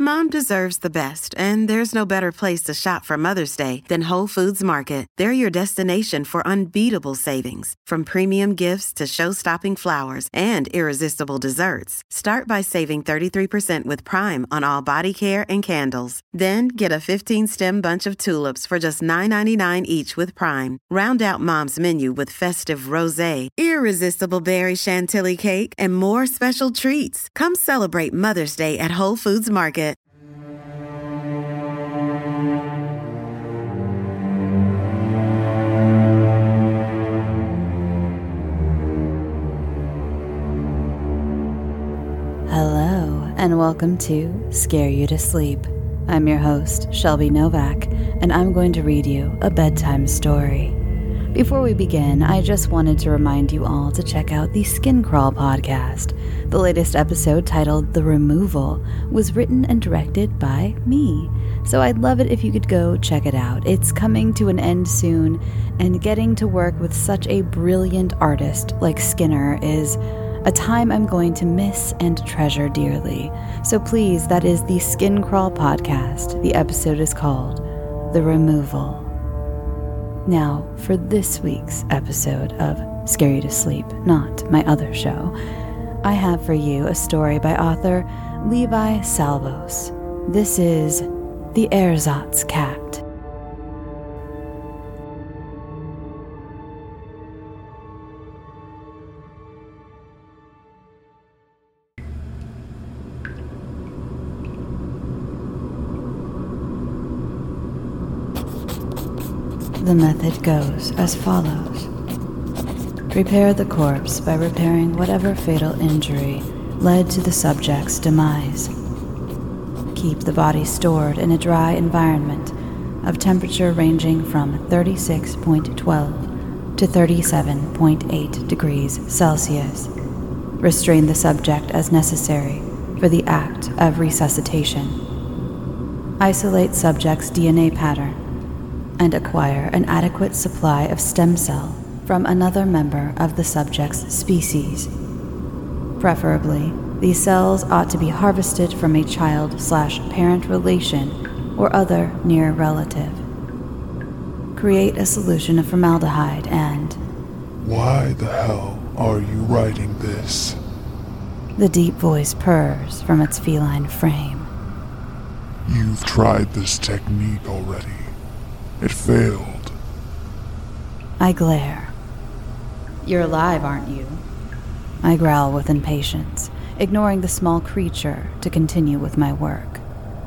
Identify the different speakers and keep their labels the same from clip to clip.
Speaker 1: Mom deserves the best, and there's no better place to shop for Mother's Day than Whole Foods Market. They're your destination for unbeatable savings, from premium gifts to show-stopping flowers and irresistible desserts. Start by saving 33% with Prime on all body care and candles. Then get a 15-stem bunch of tulips for just $9.99 each with Prime. Round out Mom's menu with festive rosé, irresistible berry chantilly cake, and more special treats. Come celebrate Mother's Day at Whole Foods Market.
Speaker 2: Hello, and welcome to Scare You to Sleep. I'm your host, Shelby Novak, and I'm going to read you a bedtime story. Before we begin, I just wanted to remind you all to check out the Skin Crawl podcast. The latest episode, titled The Removal, was written and directed by me, so I'd love it if you could go check it out. It's coming to an end soon, and getting to work with such a brilliant artist like Skinner is a time I'm going to miss and treasure dearly. So please, that is the Skin Crawl podcast. The episode is called The Removal. Now, for this week's episode of Scare You to Sleep, not my other show, I have for you a story by author Levi Salvos. This is The Ersatz Cat. The method goes as follows. Prepare the corpse by repairing whatever fatal injury led to the subject's demise. Keep the body stored in a dry environment of temperature ranging from 36.12 to 37.8 degrees Celsius. Restrain the subject as necessary for the act of resuscitation. Isolate subject's DNA pattern and acquire an adequate supply of stem cell from another member of the subject's species. Preferably, these cells ought to be harvested from a child/parent relation or other near relative. Create a solution of formaldehyde and...
Speaker 3: Why the hell are you writing this?
Speaker 2: The deep voice purrs from its feline frame.
Speaker 3: You've tried this technique already. It failed.
Speaker 2: I glare. You're alive, aren't you? I growl with impatience, ignoring the small creature to continue with my work.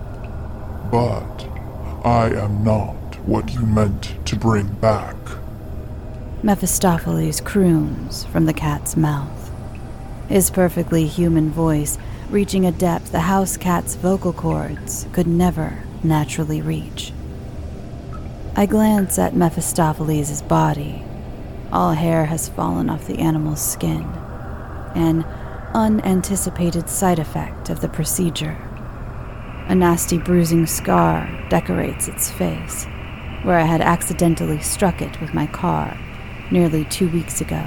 Speaker 3: But I am not what you meant to bring back.
Speaker 2: Mephistopheles croons from the cat's mouth, his perfectly human voice reaching a depth the house cat's vocal cords could never naturally reach. I glance at Mephistopheles' body. All hair has fallen off the animal's skin, an unanticipated side effect of the procedure. A nasty bruising scar decorates its face, where I had accidentally struck it with my car nearly 2 weeks ago.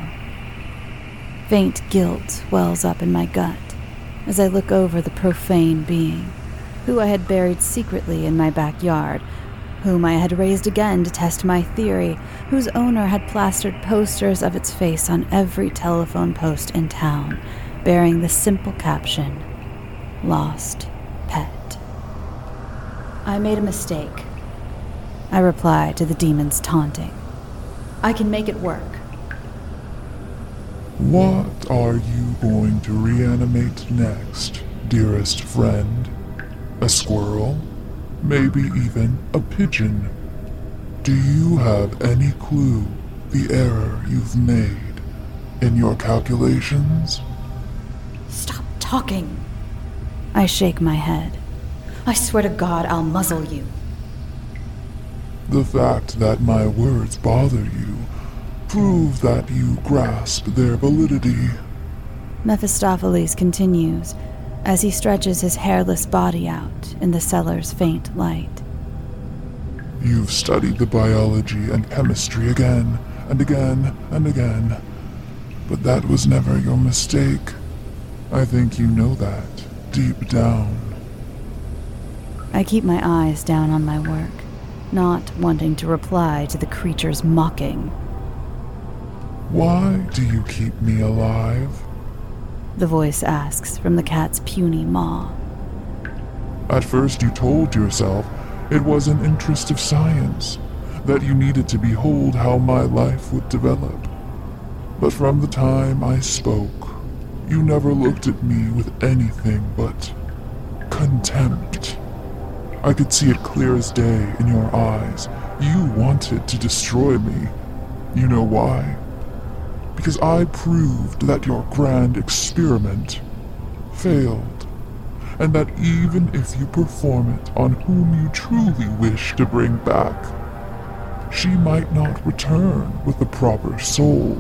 Speaker 2: Faint guilt wells up in my gut as I look over the profane being, who I had buried secretly in my backyard, whom I had raised again to test my theory, whose owner had plastered posters of its face on every telephone post in town, bearing the simple caption, "Lost Pet." I made a mistake, I replied to the demon's taunting. I can make it work.
Speaker 3: What are you going to reanimate next, dearest friend? A squirrel? Maybe even a pigeon? Do you have any clue the error you've made in your calculations?
Speaker 2: Stop talking. I shake my head. I swear to God I'll muzzle you.
Speaker 3: The fact that my words bother you prove that you grasp their validity.
Speaker 2: Mephistopheles continues as he stretches his hairless body out in the cellar's faint light.
Speaker 3: You've studied the biology and chemistry again and again and again, but that was never your mistake. I think you know that deep down.
Speaker 2: I keep my eyes down on my work, not wanting to reply to the creature's mocking.
Speaker 3: Why do you keep me alive?
Speaker 2: The voice asks from the cat's puny maw.
Speaker 3: At first you told yourself it was an interest of science, that you needed to behold how my life would develop. But from the time I spoke, you never looked at me with anything but contempt. I could see it clear as day in your eyes. You wanted to destroy me. You know why? Because I proved that your grand experiment failed, and that even if you perform it on whom you truly wish to bring back, she might not return with the proper soul.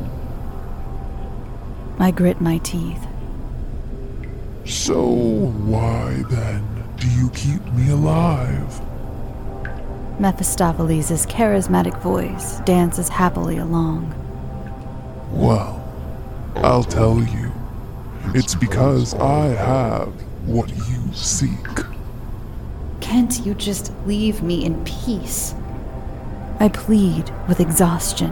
Speaker 2: I grit my teeth.
Speaker 3: So why then do you keep me alive?
Speaker 2: Mephistopheles' charismatic voice dances happily along.
Speaker 3: Well, I'll tell you. It's because I have what you seek.
Speaker 2: Can't you just leave me in peace? I plead with exhaustion.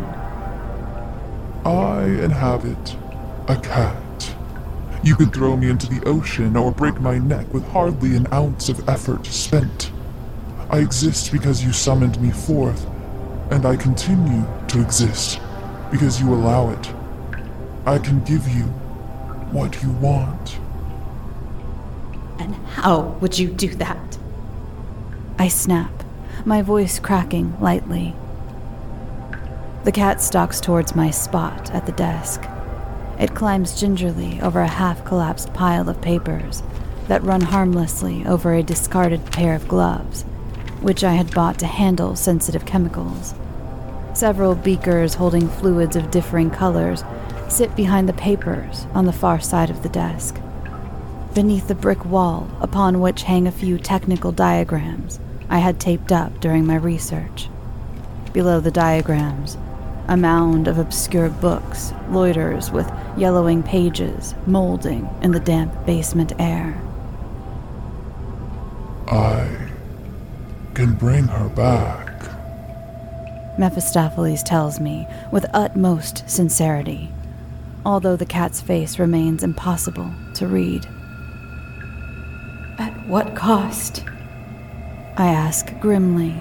Speaker 3: I inhabit a cat. You could throw me into the ocean or break my neck with hardly an ounce of effort spent. I exist because you summoned me forth, and I continue to exist because you allow it. I can give you what you want.
Speaker 2: And how would you do that? I snap, my voice cracking lightly. The cat stalks towards my spot at the desk. It climbs gingerly over a half-collapsed pile of papers that run harmlessly over a discarded pair of gloves, which I had bought to handle sensitive chemicals. Several beakers holding fluids of differing colors sit behind the papers on the far side of the desk. Beneath the brick wall, upon which hang a few technical diagrams I had taped up during my research. Below the diagrams, a mound of obscure books loiters with yellowing pages molding in the damp basement air.
Speaker 3: I can bring her back.
Speaker 2: Mephistopheles tells me with utmost sincerity, although the cat's face remains impossible to read. At what cost? I ask grimly.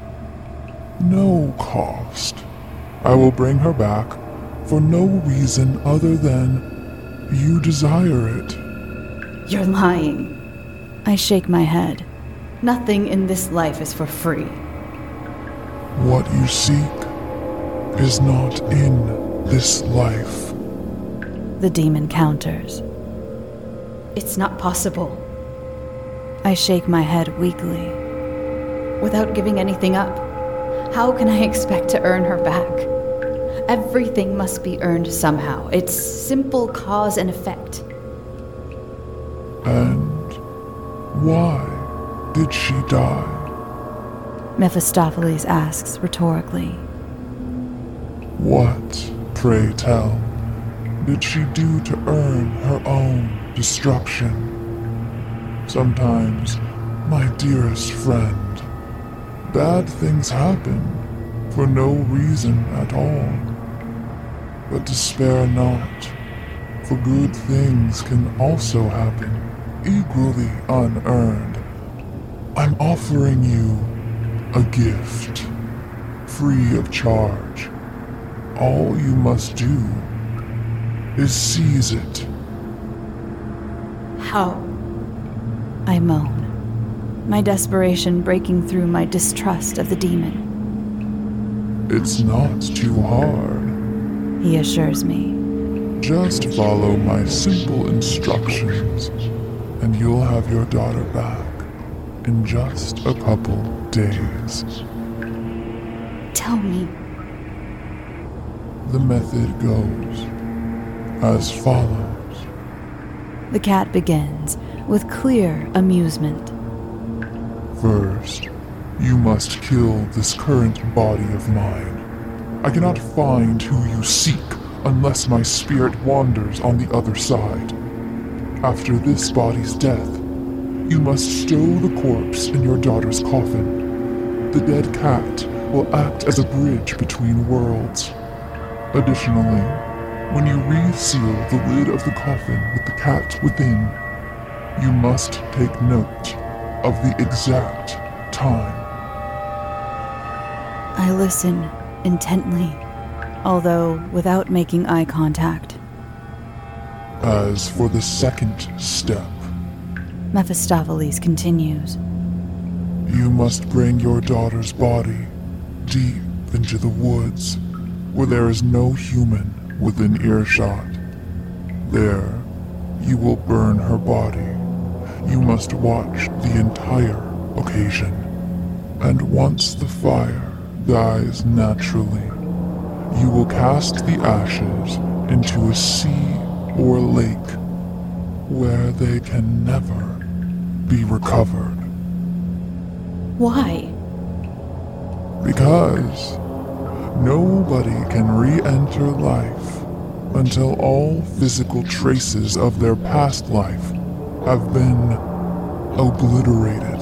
Speaker 3: No cost. I will bring her back for no reason other than you desire it.
Speaker 2: You're lying. I shake my head. Nothing in this life is for free.
Speaker 3: What you seek is not in this life.
Speaker 2: The demon counters. It's not possible. I shake my head weakly. Without giving anything up, how can I expect to earn her back? Everything must be earned somehow. It's simple cause and effect.
Speaker 3: And why did she die?
Speaker 2: Mephistopheles asks rhetorically.
Speaker 3: What, pray tell, did she do to earn her own destruction? Sometimes, my dearest friend, bad things happen for no reason at all. But despair not, for good things can also happen, equally unearned. I'm offering you a gift, free of charge. All you must do is seize it.
Speaker 2: How? I moan, my desperation breaking through my distrust of the demon.
Speaker 3: It's not too hard.
Speaker 2: He assures me.
Speaker 3: Just follow my simple instructions, and you'll have your daughter back in just a couple days.
Speaker 2: Tell me.
Speaker 3: The method goes as follows.
Speaker 2: The cat begins with clear amusement.
Speaker 3: First, you must kill this current body of mine. I cannot find who you seek unless my spirit wanders on the other side. After this body's death, You must stow the corpse in your daughter's coffin. The dead cat will act as a bridge between worlds. Additionally, when you reseal the lid of the coffin with the cat within, you must take note of the exact time.
Speaker 2: I listen intently, although without making eye contact.
Speaker 3: As for the second step,
Speaker 2: Mephistopheles continues.
Speaker 3: You must bring your daughter's body deep into the woods, where there is no human within earshot. There, you will burn her body. You must watch the entire occasion. And once the fire dies naturally, you will cast the ashes into a sea or lake where they can never be recovered.
Speaker 2: Why?
Speaker 3: Because nobody can re-enter life until all physical traces of their past life have been obliterated.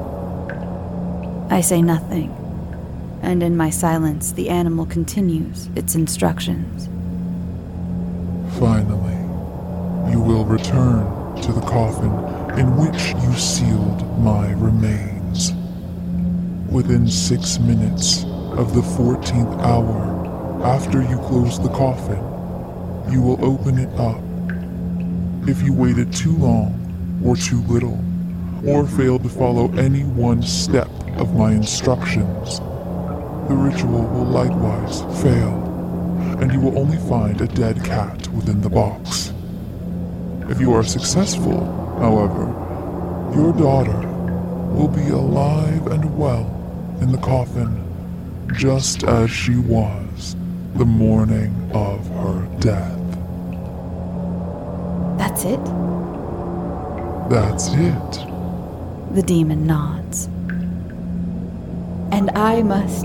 Speaker 2: I say nothing, and in my silence the animal continues its instructions.
Speaker 3: Finally, you will return to the coffin in which you sealed my remains. Within 6 minutes of the 14th hour after you close the coffin, you will open it up. If you waited too long or too little, or failed to follow any one step of my instructions, the ritual will likewise fail, and you will only find a dead cat within the box. If you are successful, however, your daughter will be alive and well in the coffin, just as she was the morning of her death.
Speaker 2: That's it?
Speaker 3: That's it.
Speaker 2: The demon nods. And I must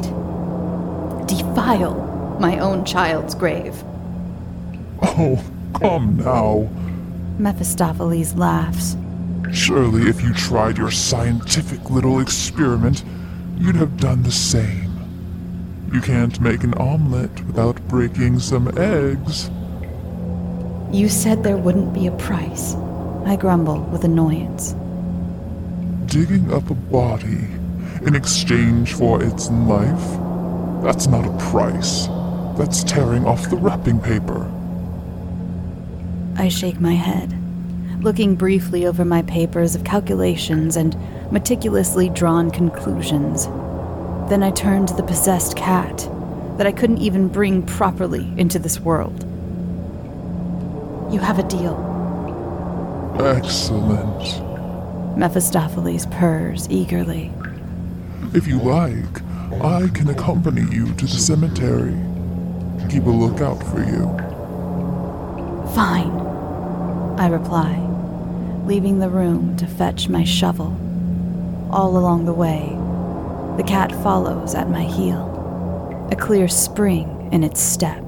Speaker 2: defile my own child's grave.
Speaker 3: Oh, come now.
Speaker 2: Mephistopheles laughs.
Speaker 3: Surely if you tried your scientific little experiment, you'd have done the same. You can't make an omelet without breaking some eggs.
Speaker 2: You said there wouldn't be a price. I grumble with annoyance.
Speaker 3: Digging up a body in exchange for its life? That's not a price. That's tearing off the wrapping paper.
Speaker 2: I shake my head, looking briefly over my papers of calculations and meticulously drawn conclusions. Then I turn to the possessed cat that I couldn't even bring properly into this world. You have a deal.
Speaker 3: Excellent.
Speaker 2: Mephistopheles purrs eagerly.
Speaker 3: If you like, I can accompany you to the cemetery. Keep a lookout for you.
Speaker 2: Fine, I reply, leaving the room to fetch my shovel. All along the way, the cat follows at my heel, a clear spring in its step.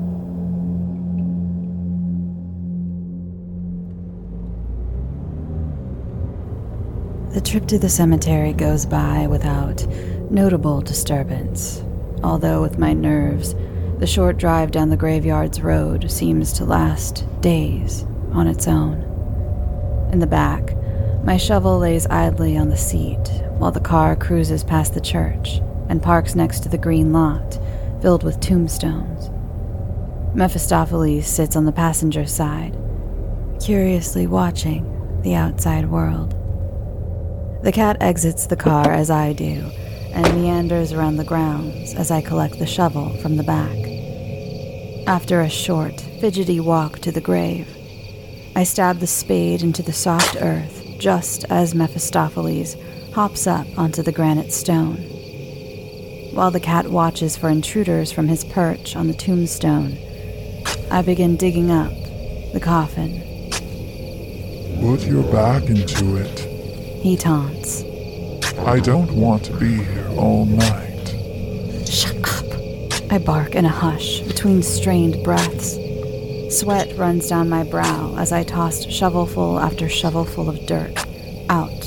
Speaker 2: The trip to the cemetery goes by without notable disturbance, although with my nerves, the short drive down the graveyard's road seems to last days on its own. In the back, my shovel lays idly on the seat while the car cruises past the church and parks next to the green lot filled with tombstones. Mephistopheles sits on the passenger side, curiously watching the outside world. The cat exits the car as I do and meanders around the grounds as I collect the shovel from the back. After a short, fidgety walk to the grave, I stab the spade into the soft earth just as Mephistopheles hops up onto the granite stone. While the cat watches for intruders from his perch on the tombstone, I begin digging up the coffin.
Speaker 3: Put your back into it.
Speaker 2: He taunts.
Speaker 3: I don't want to be here all night.
Speaker 2: Shut up, I bark in a hush between strained breaths. Sweat runs down my brow as I toss shovelful after shovelful of dirt out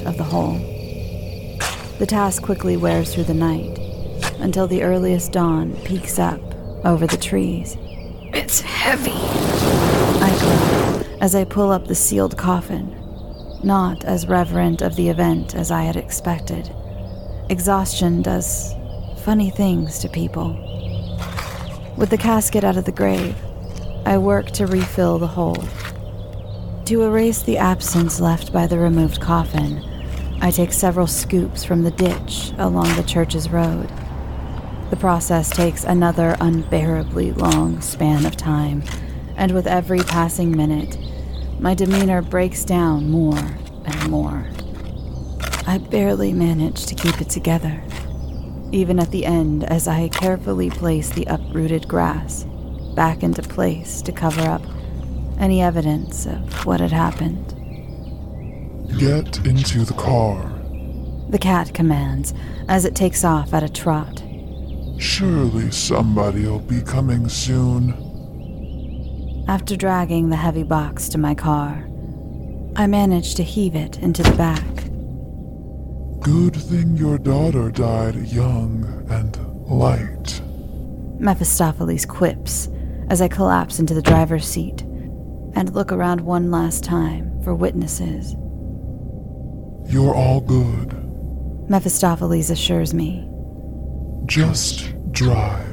Speaker 2: of the hole. The task quickly wears through the night, until the earliest dawn peeks up over the trees.
Speaker 4: It's heavy,
Speaker 2: I glow as I pull up the sealed coffin, not as reverent of the event as I had expected. Exhaustion does funny things to people. With the casket out of the grave, I work to refill the hole. To erase the absence left by the removed coffin, I take several scoops from the ditch along the church's road. The process takes another unbearably long span of time, and with every passing minute, my demeanor breaks down more and more. I barely manage to keep it together, even at the end as I carefully place the uprooted grass back into place to cover up any evidence of what had happened.
Speaker 3: Get into the car.
Speaker 2: The cat commands as it takes off at a trot.
Speaker 3: Surely somebody'll be coming soon.
Speaker 2: After dragging the heavy box to my car, I manage to heave it into the back.
Speaker 3: Good thing your daughter died young and light.
Speaker 2: Mephistopheles quips as I collapse into the driver's seat and look around one last time for witnesses.
Speaker 3: You're all good.
Speaker 2: Mephistopheles assures me.
Speaker 3: Just drive.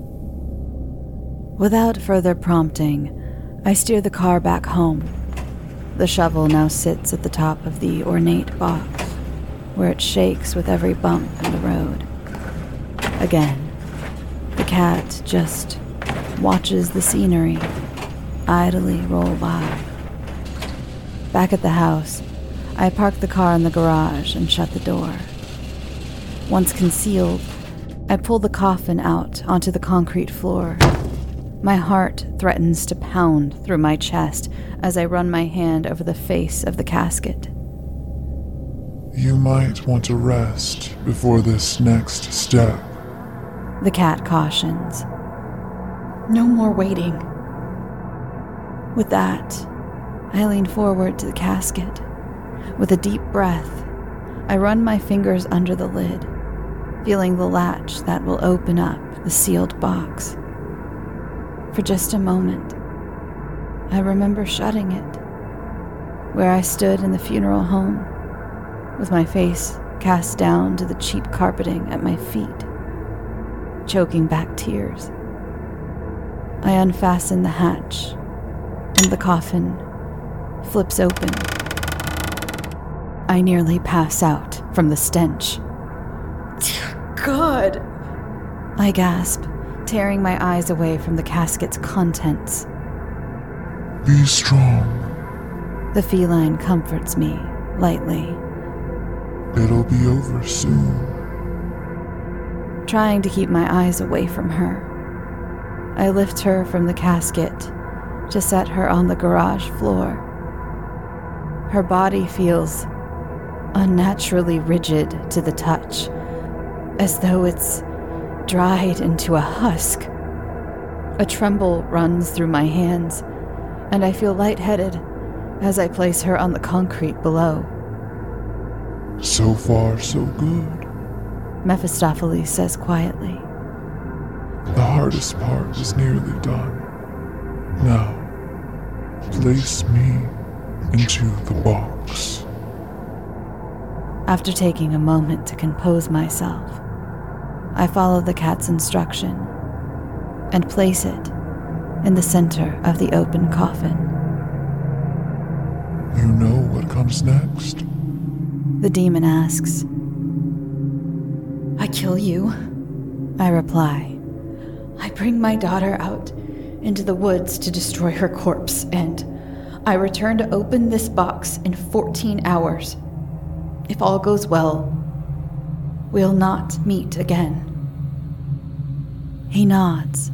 Speaker 2: Without further prompting, I steer the car back home. The shovel now sits at the top of the ornate box, where it shakes with every bump in the road. Again, the cat just watches the scenery idly roll by. Back at the house, I park the car in the garage and shut the door. Once concealed, I pull the coffin out onto the concrete floor. My heart threatens to pound through my chest as I run my hand over the face of the casket.
Speaker 3: You might want to rest before this next step.
Speaker 2: The cat cautions.
Speaker 4: no more waiting.
Speaker 2: With that, I lean forward to the casket. With a deep breath, I run my fingers under the lid, feeling the latch that will open up the sealed box. For just a moment, I remember shutting it, where I stood in the funeral home, with my face cast down to the cheap carpeting at my feet, choking back tears. I unfasten the hatch, and the coffin flips open. I nearly pass out from the stench.
Speaker 4: God!
Speaker 2: I gasp, tearing my eyes away from the casket's contents.
Speaker 3: Be strong.
Speaker 2: The feline comforts me lightly.
Speaker 3: It'll be over soon.
Speaker 2: Trying to keep my eyes away from her, I lift her from the casket to set her on the garage floor. Her body feels unnaturally rigid to the touch, as though it's dried into a husk. A tremble runs through my hands, and I feel lightheaded as I place her on the concrete below.
Speaker 3: So far, so good.
Speaker 2: Mephistopheles says quietly.
Speaker 3: The hardest part is nearly done. Now, place me into the box.
Speaker 2: After taking a moment to compose myself, I follow the cat's instruction and place it in the center of the open coffin.
Speaker 3: You know what comes next?
Speaker 2: The demon asks.
Speaker 4: I kill you.
Speaker 2: I reply.
Speaker 4: I bring my daughter out into the woods to destroy her corpse, and I return to open this box in 14 hours. If all goes well, we'll not meet again.
Speaker 2: He nods.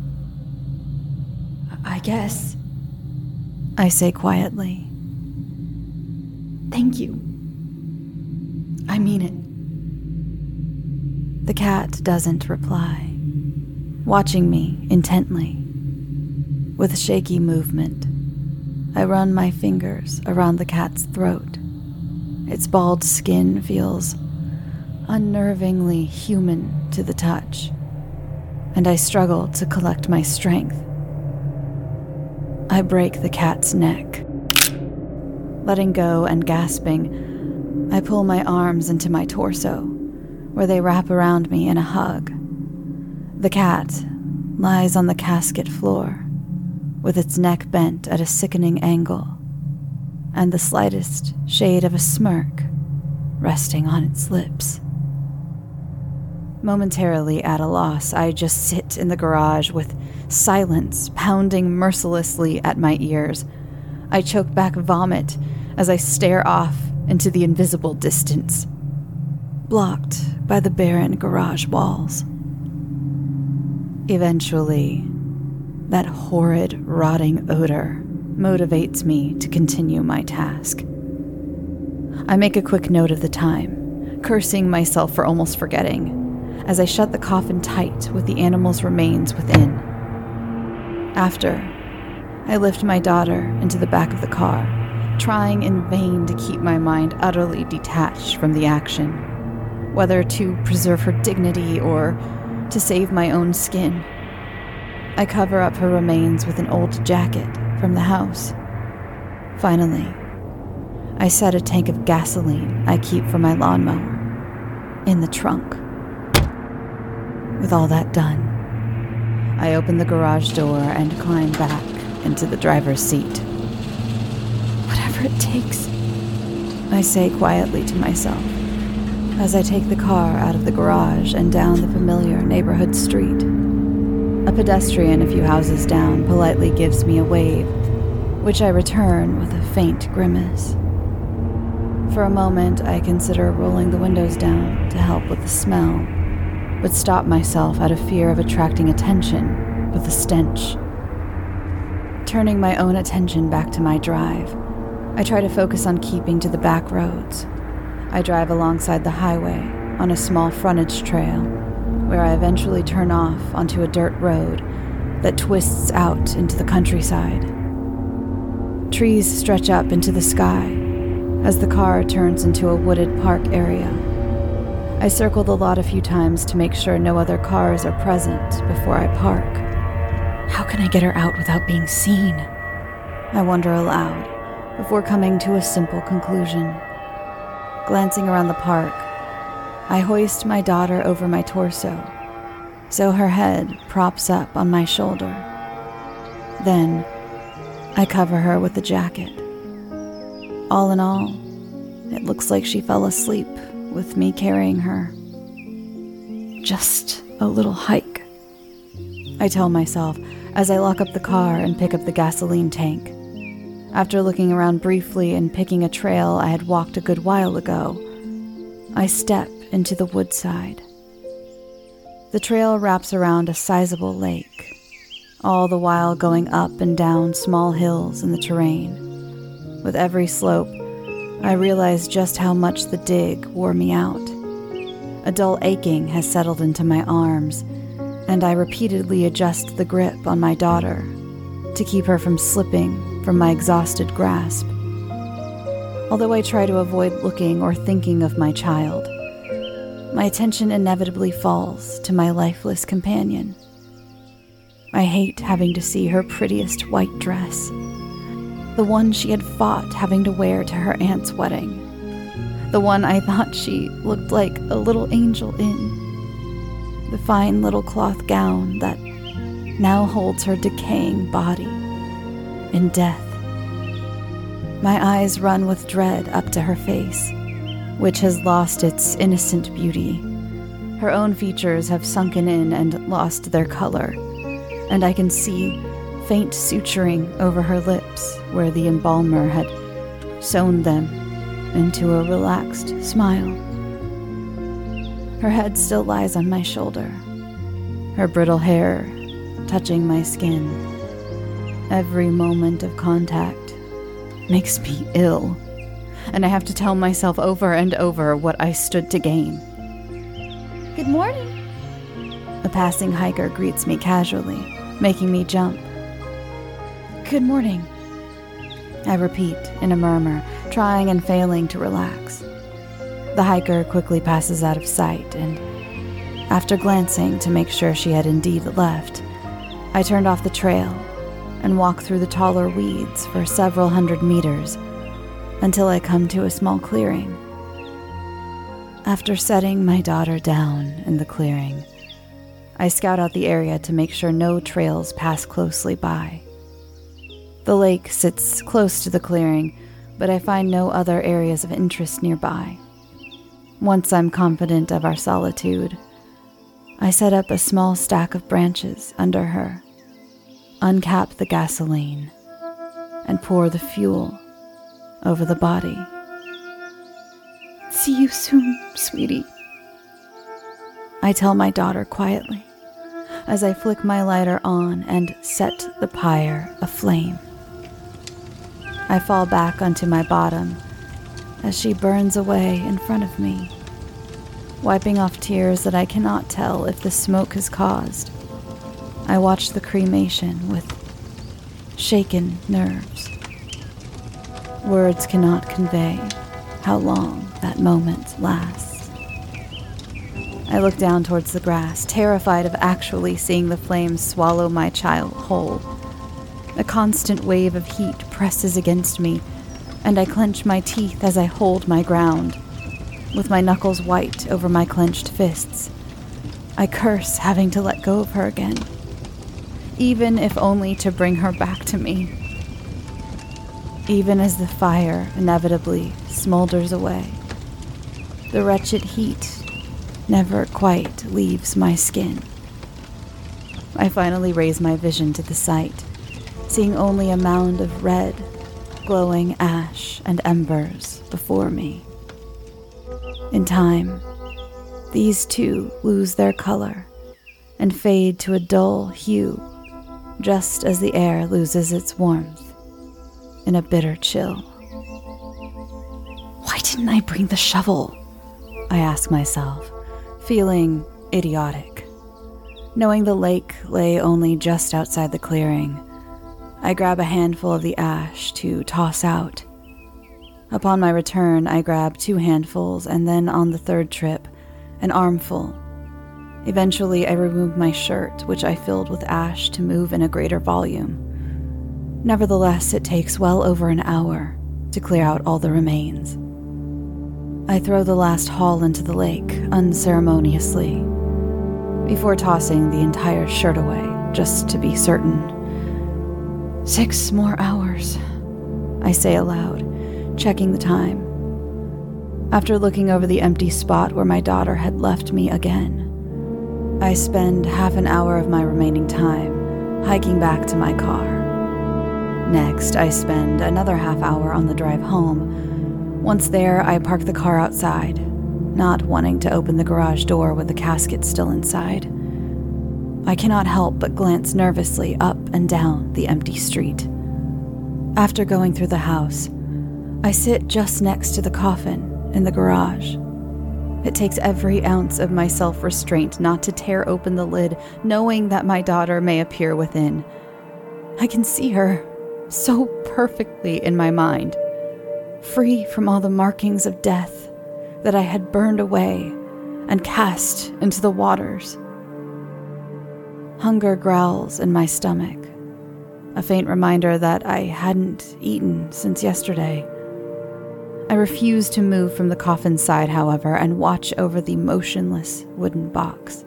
Speaker 4: I guess.
Speaker 2: I say quietly.
Speaker 4: Thank you. I mean it.
Speaker 2: The cat doesn't reply, watching me intently. With a shaky movement, I run my fingers around the cat's throat Its bald skin feels unnervingly human to the touch, and I struggle to collect my strength. I break the cat's neck. Letting go and gasping, I pull my arms into my torso, where they wrap around me in a hug. The cat lies on the casket floor, with its neck bent at a sickening angle, and the slightest shade of a smirk resting on its lips. Momentarily at a loss, I just sit in the garage with silence pounding mercilessly at my ears. I choke back vomit as I stare off into the invisible distance, blocked by the barren garage walls. Eventually, that horrid, rotting odor motivates me to continue my task. I make a quick note of the time, cursing myself for almost forgetting, as I shut the coffin tight with the animal's remains within. After, I lift my daughter into the back of the car, trying in vain to keep my mind utterly detached from the action, whether to preserve her dignity or to save my own skin. I cover up her remains with an old jacket from the house. Finally, I set a tank of gasoline I keep for my lawnmower in the trunk. With all that done, I open the garage door and climb back into the driver's seat. Whatever it takes, I say quietly to myself as I take the car out of the garage and down the familiar neighborhood street. A pedestrian a few houses down politely gives me a wave, which I return with a faint grimace. For a moment, I consider rolling the windows down to help with the smell, but stop myself out of fear of attracting attention with the stench. Turning my own attention back to my drive, I try to focus on keeping to the back roads. I drive alongside the highway on a small frontage trail, where I eventually turn off onto a dirt road that twists out into the countryside. Trees stretch up into the sky as the car turns into a wooded park area. I circle the lot a few times to make sure no other cars are present before I park. How can I get her out without being seen? I wonder aloud before coming to a simple conclusion. Glancing around the park, I hoist my daughter over my torso, so her head props up on my shoulder. Then, I cover her with the jacket. All in all, it looks like she fell asleep with me carrying her. Just a little hike, I tell myself as I lock up the car and pick up the gasoline tank. After looking around briefly and picking a trail I had walked a good while ago, I step into the woodside. The trail wraps around a sizable lake, all the while going up and down small hills in the terrain. With every slope, I realize just how much the dig wore me out. A dull aching has settled into my arms, and I repeatedly adjust the grip on my daughter to keep her from slipping from my exhausted grasp. Although I try to avoid looking or thinking of my child, my attention inevitably falls to my lifeless companion. I hate having to see her prettiest white dress, the one she had fought having to wear to her aunt's wedding, the one I thought she looked like a little angel in, the fine little cloth gown that now holds her decaying body in death. My eyes run with dread up to her face, which has lost its innocent beauty. Her own features have sunken in and lost their color, and I can see faint suturing over her lips where the embalmer had sewn them into a relaxed smile. Her head still lies on my shoulder, her brittle hair touching my skin. Every moment of contact makes me ill, and I have to tell myself over and over what I stood to gain.
Speaker 4: Good morning.
Speaker 2: A passing hiker greets me casually, making me jump.
Speaker 4: Good morning.
Speaker 2: I repeat in a murmur, trying and failing to relax. The hiker quickly passes out of sight, and after glancing to make sure she had indeed left, I turned off the trail and walked through the taller weeds for several hundred meters until I come to a small clearing. After setting my daughter down in the clearing, I scout out the area to make sure no trails pass closely by. The lake sits close to the clearing, but I find no other areas of interest nearby. Once I'm confident of our solitude, I set up a small stack of branches under her, uncap the gasoline, and pour the fuel over the body.
Speaker 4: See you soon, sweetie,
Speaker 2: I tell my daughter quietly as I flick my lighter on and set the pyre aflame. I fall back onto my bottom as she burns away in front of me, wiping off tears that I cannot tell if the smoke has caused. I watch the cremation with shaken nerves. Words cannot convey how long that moment lasts. I look down towards the grass, terrified of actually seeing the flames swallow my child whole. A constant wave of heat presses against me, and I clench my teeth as I hold my ground, with my knuckles white over my clenched fists. I curse having to let go of her again, even if only to bring her back to me. Even as the fire inevitably smolders away, the wretched heat never quite leaves my skin. I finally raise my vision to the sight, seeing only a mound of red, glowing ash and embers before me. In time, these two lose their color and fade to a dull hue, just as the air loses its warmth in a bitter chill.
Speaker 4: Why didn't I bring the shovel?
Speaker 2: I ask myself, feeling idiotic. Knowing the lake lay only just outside the clearing, I grab a handful of the ash to toss out. Upon my return, I grab 2 handfuls, and then on the third trip, an armful. Eventually, I remove my shirt, which I filled with ash to move in a greater volume. Nevertheless, it takes well over an hour to clear out all the remains. I throw the last haul into the lake unceremoniously, before tossing the entire shirt away, just to be certain.
Speaker 4: 6 more hours,
Speaker 2: I say aloud, checking the time. After looking over the empty spot where my daughter had left me again, I spend half an hour of my remaining time hiking back to my car. Next, I spend another half hour on the drive home. Once there, I park the car outside, not wanting to open the garage door with the casket still inside. I cannot help but glance nervously up and down the empty street. After going through the house, I sit just next to the coffin in the garage. It takes every ounce of my self-restraint not to tear open the lid, knowing that my daughter may appear within. I can see her so perfectly in my mind, free from all the markings of death that I had burned away and cast into the waters. Hunger growls in my stomach, a faint reminder that I hadn't eaten since yesterday. I refuse to move from the coffin side, however, and watch over the motionless wooden box.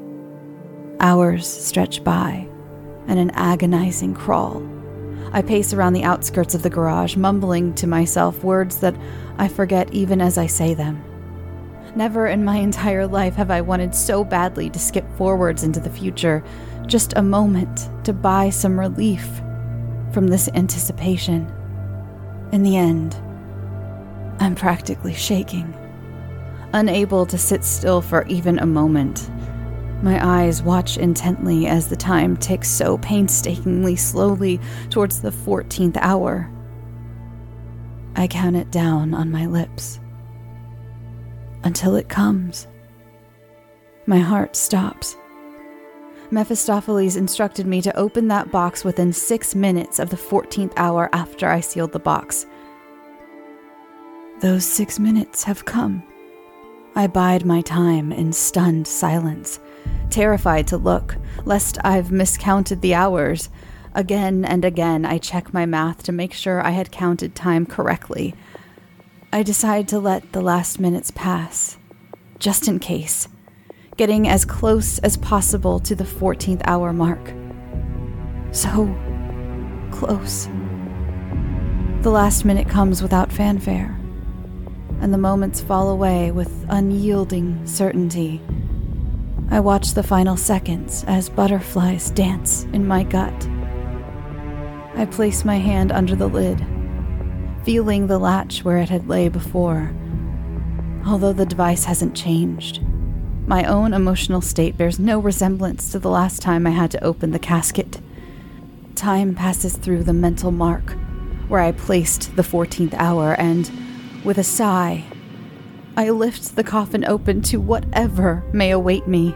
Speaker 2: Hours stretch by, and an agonizing crawl. I pace around the outskirts of the garage, mumbling to myself words that I forget even as I say them. Never in my entire life have I wanted so badly to skip forwards into the future, just a moment to buy some relief from this anticipation. In the end, I'm practically shaking, unable to sit still for even a moment. My eyes watch intently as the time ticks so painstakingly slowly towards the 14th hour. I count it down on my lips until it comes. My heart stops. Mephistopheles instructed me to open that box within 6 minutes of the 14th hour after I sealed the box. Those 6 minutes have come. I bide my time in stunned silence, terrified to look, lest I've miscounted the hours. Again and again, I check my math to make sure I had counted time correctly. I decide to let the last minutes pass, just in case, getting as close as possible to the 14th hour mark. So close. The last minute comes without fanfare, and the moments fall away with unyielding certainty. I watch the final seconds as butterflies dance in my gut. I place my hand under the lid, feeling the latch where it had lay before. Although the device hasn't changed, my own emotional state bears no resemblance to the last time I had to open the casket. Time passes through the mental mark where I placed the 14th hour, and with a sigh, I lift the coffin open to whatever may await me.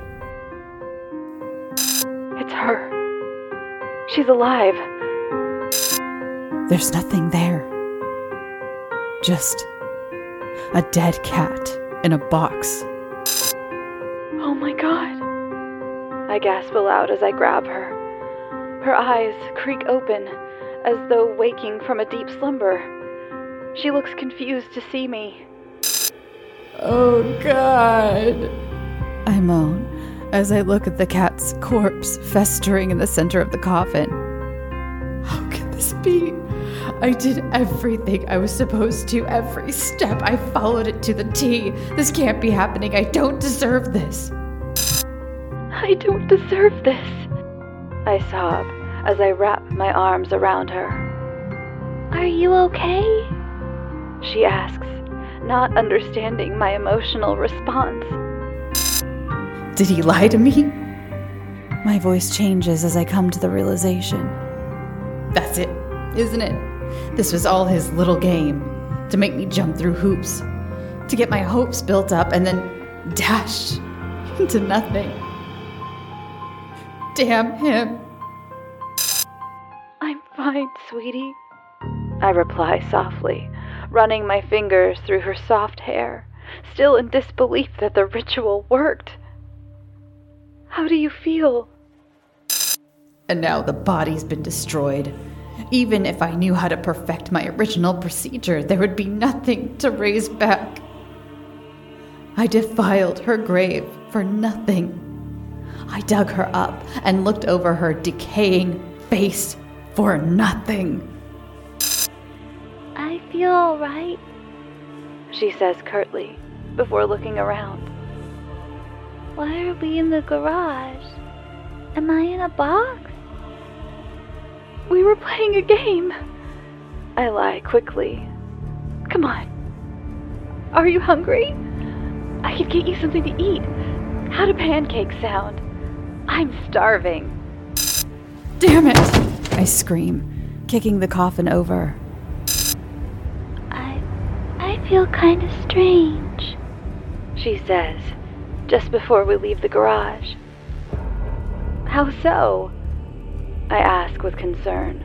Speaker 4: It's her. She's alive.
Speaker 2: There's nothing there. Just a dead cat in a box.
Speaker 4: Oh my God. I gasp aloud as I grab her. Her eyes creak open as though waking from a deep slumber. She looks confused to see me.
Speaker 2: Oh God, I moan as I look at the cat's corpse festering in the center of the coffin. How can this be? I did everything I was supposed to. Every step, I followed it to the T. This can't be happening. I don't deserve this.
Speaker 4: I don't deserve this. I sob as I wrap my arms around her. Are you okay? She asks, not understanding my emotional response.
Speaker 2: Did he lie to me? My voice changes as I come to the realization. That's it, isn't it? This was all his little game, to make me jump through hoops, to get my hopes built up and then dashed into nothing. Damn him.
Speaker 4: I'm fine, sweetie, I reply softly, running my fingers through her soft hair, still in disbelief that the ritual worked. How do you feel?
Speaker 2: And now the body's been destroyed. Even if I knew how to perfect my original procedure, there would be nothing to raise back. I defiled her grave for nothing. I dug her up and looked over her decaying face for nothing.
Speaker 4: I feel all right, she says curtly, before looking around. Why are we in the garage? Am I in a box? We were playing a game. I lie quickly. Come on. Are you hungry? I could get you something to eat. How do pancakes sound? I'm starving.
Speaker 2: Damn it! I scream, kicking the coffin over.
Speaker 4: I feel kind of strange, she says, just before we leave the garage. How so? I ask with concern.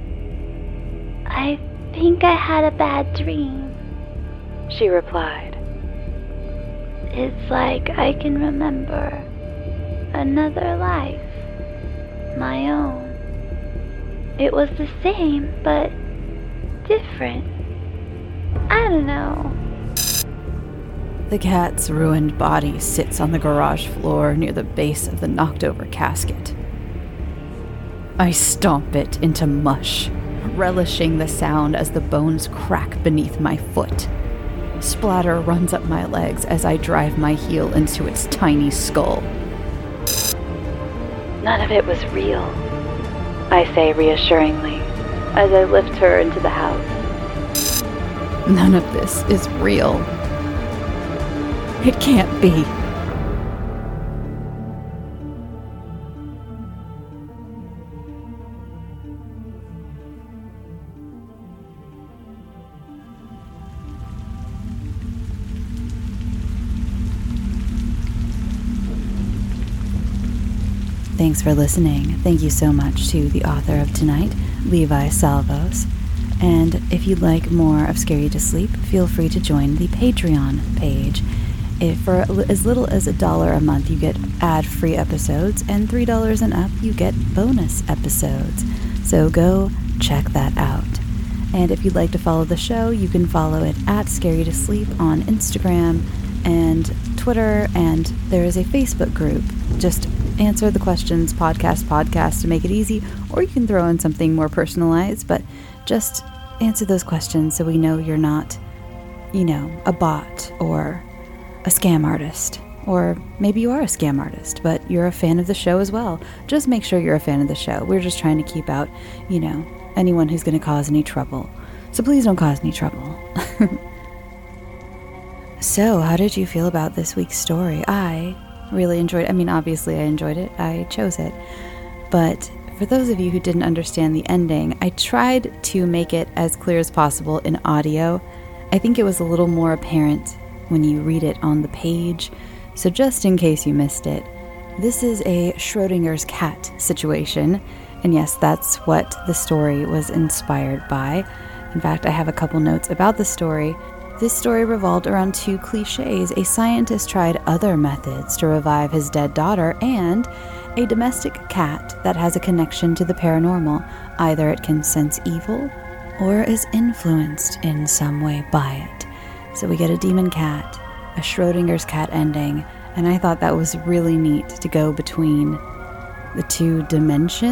Speaker 4: I think I had a bad dream, she replied. It's like I can remember another life, my own. It was the same, but different. I don't know.
Speaker 2: The cat's ruined body sits on the garage floor near the base of the knocked-over casket. I stomp it into mush, relishing the sound as the bones crack beneath my foot. Splatter runs up my legs as I drive my heel into its tiny skull.
Speaker 4: None of it was real, I say reassuringly, as I lift her into the house.
Speaker 2: None of this is real. It can't be. Thanks for listening. Thank you so much to the author of tonight, Levi Salvos. And if you'd like more of Scary to Sleep, feel free to join the Patreon page. If for as little as $1 a month, you get ad-free episodes, and $3 and up, you get bonus episodes. So go check that out. And if you'd like to follow the show, you can follow it at Scary to Sleep on Instagram and Twitter, and there is a Facebook group. Just answer the questions podcast to make it easy, or you can throw in something more personalized, but just answer those questions so we know you're not, a bot or a scam artist. Or maybe you are a scam artist, but you're a fan of the show as well. Just make sure you're a fan of the show. We're just trying to keep out, anyone who's going to cause any trouble. So please don't cause any trouble. So, how did you feel about this week's story? I really enjoyed it. Obviously I enjoyed it. I chose it. But for those of you who didn't understand the ending, I tried to make it as clear as possible in audio. I think it was a little more apparent when you read it on the page. So just in case you missed it, this is a Schrodinger's cat situation. And yes, that's what the story was inspired by. In fact, I have a couple notes about the story. This story revolved around two cliches. A scientist tried other methods to revive his dead daughter, and a domestic cat that has a connection to the paranormal. Either it can sense evil or is influenced in some way by it. So we get a demon cat, a Schrodinger's cat ending, and I thought that was really neat to go between the two dimensions? ?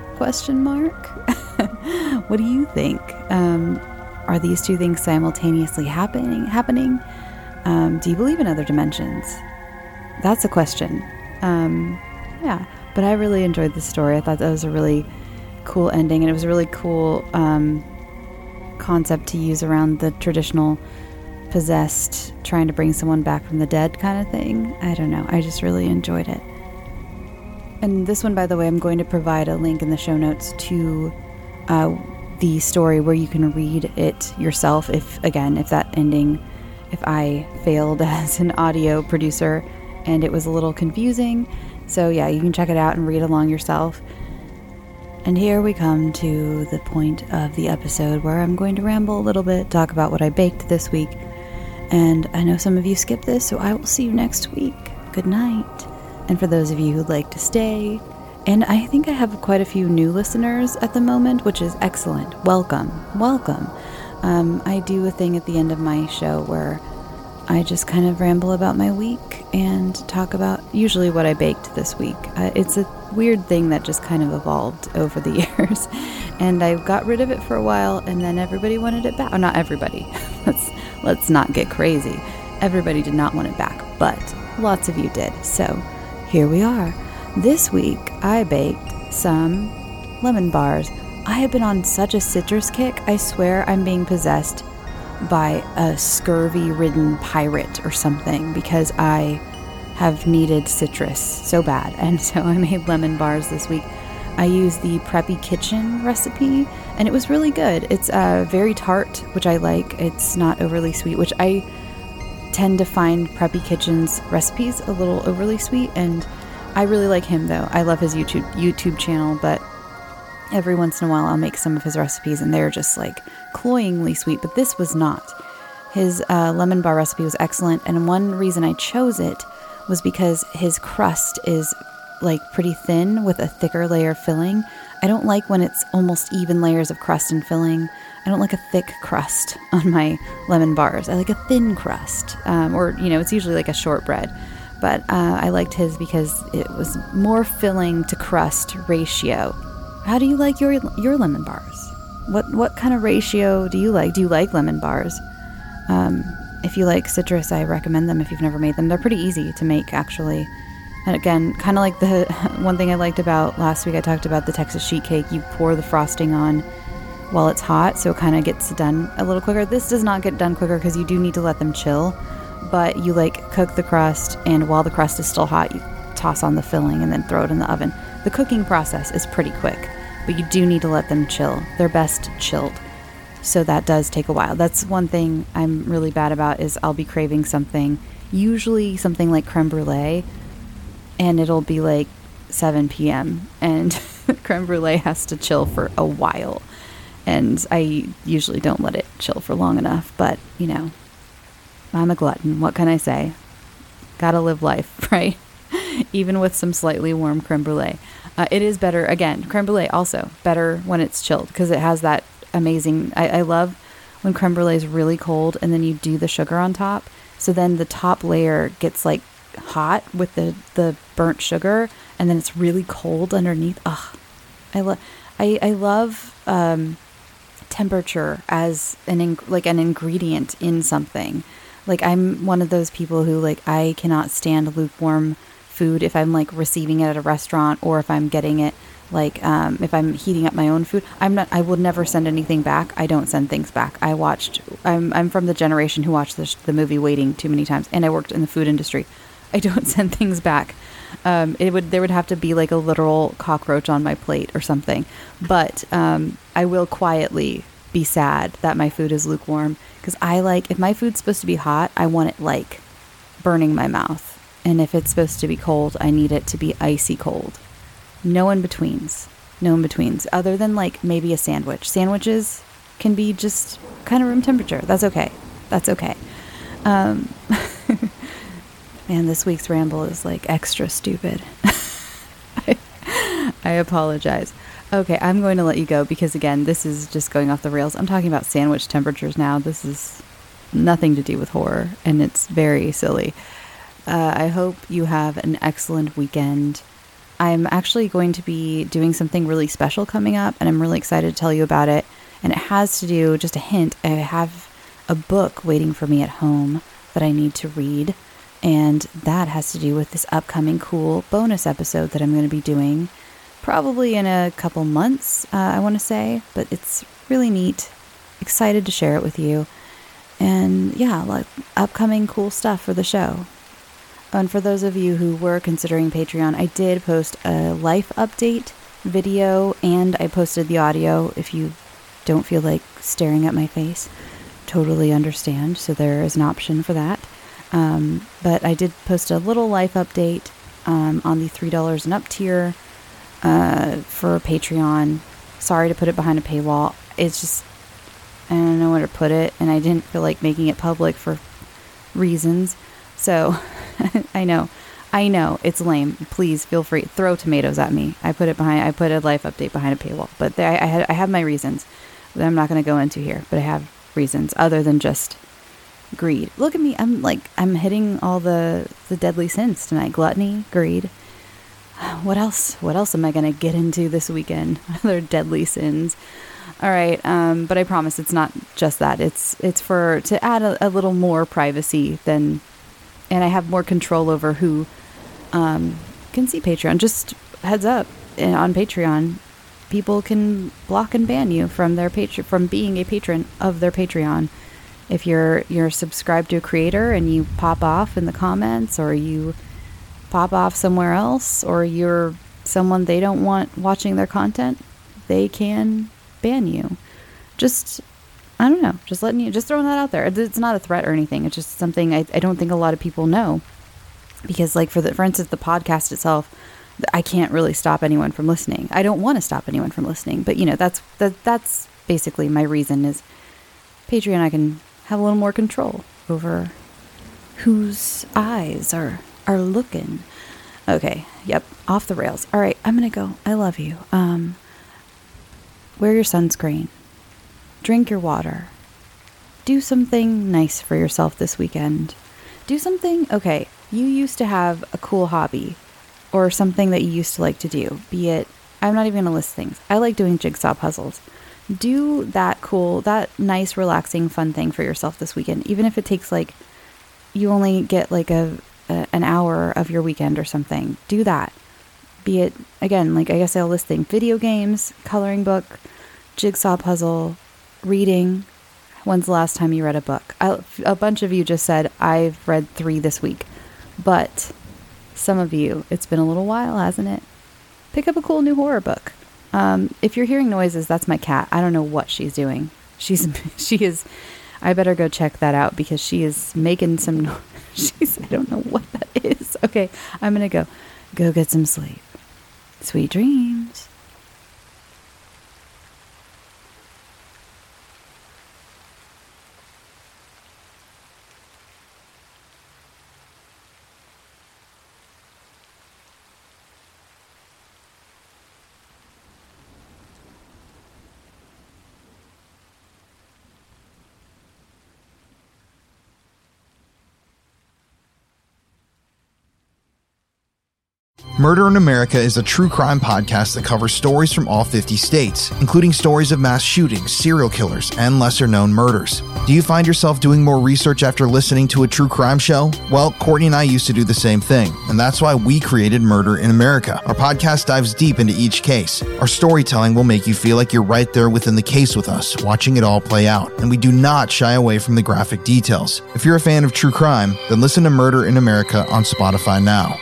Speaker 2: What do you think? Are these two things simultaneously happening? Do you believe in other dimensions? That's a question. Yeah, but I really enjoyed the story. I thought that was a really cool ending, and it was a really cool concept to use around the traditional possessed, trying to bring someone back from the dead kind of thing. I don't know. I just really enjoyed it. And this one, by the way, I'm going to provide a link in the show notes to the story where you can read it yourself if that ending, if I failed as an audio producer and it was a little confusing. So yeah, you can check it out and read along yourself. And here we come to the point of the episode where I'm going to ramble a little bit, talk about what I baked this week. And I know some of you skipped this, so I will see you next week. Good night. And for those of you who'd like to stay, and I think I have quite a few new listeners at the moment, which is excellent. Welcome. I do a thing at the end of my show where I just kind of ramble about my week and talk about usually what I baked this week. It's a weird thing that just kind of evolved over the years, and I got rid of it for a while, and then everybody wanted it back. Oh, not everybody. Let's not get crazy. Everybody did not want it back, but lots of you did. So here we are. This week, I baked some lemon bars. I have been on such a citrus kick. I swear I'm being possessed by a scurvy-ridden pirate or something, because I have needed citrus so bad. And so I made lemon bars this week. I used the Preppy Kitchen recipe, and it was really good. It's very tart, which I like. It's not overly sweet, which I tend to find Preppy Kitchen's recipes a little overly sweet, and I really like him, though. I love his YouTube channel, but every once in a while I'll make some of his recipes, and they're just like cloyingly sweet, but this was not. His lemon bar recipe was excellent, and one reason I chose it was because his crust is like pretty thin with a thicker layer of filling. I don't like when it's almost even layers of crust and filling. I don't like a thick crust on my lemon bars. I like a thin crust, or it's usually like a shortbread. But I liked his because it was more filling to crust ratio. How do you like your lemon bars? What kind of ratio do you like? Do you like lemon bars? If you like citrus, I recommend them if you've never made them. They're pretty easy to make, actually. And again, kind of like the one thing I liked about last week, I talked about the Texas sheet cake. You pour the frosting on while it's hot, so it kind of gets done a little quicker. This does not get done quicker because you do need to let them chill. But you cook the crust, and while the crust is still hot, you toss on the filling and then throw it in the oven. The cooking process is pretty quick, but you do need to let them chill. They're best chilled. So that does take a while. That's one thing I'm really bad about, is I'll be craving something, usually something like creme brulee, and it'll be like 7 p.m. and creme brulee has to chill for a while. And I usually don't let it chill for long enough, but, I'm a glutton. What can I say? Gotta live life, right? Even with some slightly warm creme brulee. It is better, again, creme brulee also better when it's chilled because it has that amazing, I love when creme brulee is really cold and then you do the sugar on top. So then the top layer gets like hot with the burnt sugar and then it's really cold underneath. Ugh, I love temperature as an ingredient in something. Like I'm one of those people who like I cannot stand lukewarm food if I'm like receiving it at a restaurant or if I'm getting it like if I'm heating up my own food. I will never send anything back. I don't send things back. I'm from the generation who watched the movie Waiting too many times, and I worked in the food industry. I don't send things back. There would have to be like a literal cockroach on my plate or something. But I will quietly be sad that my food is lukewarm because if my food's supposed to be hot, I want it like burning my mouth. And if it's supposed to be cold, I need it to be icy cold. No in-betweens. Other than like maybe a sandwich. Sandwiches can be just kind of room temperature. That's okay. Man, this week's ramble is like extra stupid. I apologize. Okay, I'm going to let you go because again, this is just going off the rails. I'm talking about sandwich temperatures now. This is nothing to do with horror and it's very silly. I hope you have an excellent weekend. I'm actually going to be doing something really special coming up, and I'm really excited to tell you about it. And it has to do, just a hint, I have a book waiting for me at home that I need to read, and that has to do with this upcoming cool bonus episode that I'm going to be doing probably in a couple months, I want to say, but it's really neat. Excited to share it with you. And yeah, like upcoming cool stuff for the show. And for those of you who were considering Patreon, I did post a life update video and I posted the audio. If you don't feel like staring at my face, totally understand. So there is an option for that. But I did post a little life update on the $3 and up tier for Patreon. Sorry to put it behind a paywall. It's just, I don't know where to put it. And I didn't feel like making it public for reasons. So I know it's lame. Please feel free, throw tomatoes at me. I put a life update behind a paywall, but I have my reasons that I'm not going to go into here, but I have reasons other than just greed. Look at me. I'm hitting all the deadly sins tonight. Gluttony, greed. What else am I going to get into this weekend? Other deadly sins. All right. But I promise it's not just that. It's to add a little more privacy than, and I have more control over who can see Patreon. Just heads up, on Patreon, people can block and ban you from from being a patron of their Patreon. If you're subscribed to a creator and you pop off in the comments, or you pop off somewhere else, or you're someone they don't want watching their content, they can ban you. Just, I don't know, just throwing that out there. It's not a threat or anything. It's just something I don't think a lot of people know. Because like for instance, the podcast itself, I can't really stop anyone from listening. I don't want to stop anyone from listening. But that's basically my reason is Patreon. I can have a little more control over whose eyes are looking. Okay. Yep. Off the rails. All right. I'm going to go. I love you. Wear your sunscreen. Drink your water. Do something nice for yourself this weekend. Do something, okay, you used to have a cool hobby or something that you used to like to do. Be it, I'm not even going to list things. I like doing jigsaw puzzles. Do that cool, that nice, relaxing, fun thing for yourself this weekend. Even if it takes like, you only get like an hour of your weekend or something. Do that. Be it, again, like I guess I'll list things. Video games, coloring book, jigsaw puzzle, reading. When's the last time you read a book? A bunch of you just said, I've read 3 this week. But some of you, it's been a little while, hasn't it? Pick up a cool new horror book. If you're hearing noises, that's my cat. I don't know what she's doing. She is, I better go check that out because she is making some noise. I don't know what that is. Okay, I'm going to go get some sleep. Sweet dreams.
Speaker 5: Murder in America is a true crime podcast that covers stories from all 50 states, including stories of mass shootings, serial killers, and lesser-known murders. Do you find yourself doing more research after listening to a true crime show? Well, Courtney and I used to do the same thing, and that's why we created Murder in America. Our podcast dives deep into each case. Our storytelling will make you feel like you're right there within the case with us, watching it all play out, and we do not shy away from the graphic details. If you're a fan of true crime, then listen to Murder in America on Spotify now.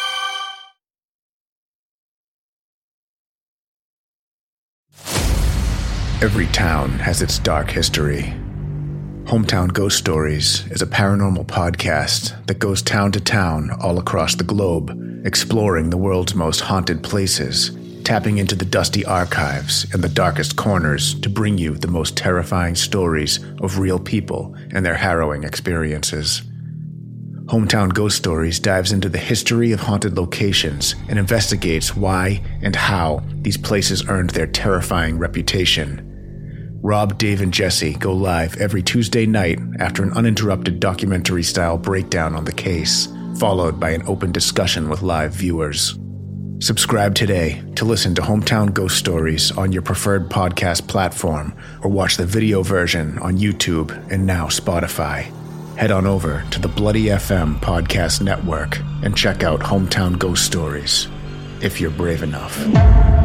Speaker 6: Every town has its dark history. Hometown Ghost Stories is a paranormal podcast that goes town to town all across the globe, exploring the world's most haunted places, tapping into the dusty archives and the darkest corners to bring you the most terrifying stories of real people and their harrowing experiences. Hometown Ghost Stories dives into the history of haunted locations and investigates why and how these places earned their terrifying reputation. Rob, Dave, and Jesse go live every Tuesday night after an uninterrupted documentary-style breakdown on the case, followed by an open discussion with live viewers. Subscribe today to listen to Hometown Ghost Stories on your preferred podcast platform, or watch the video version on YouTube and now Spotify. Head on over to the Bloody FM podcast network and check out Hometown Ghost Stories, if you're brave enough.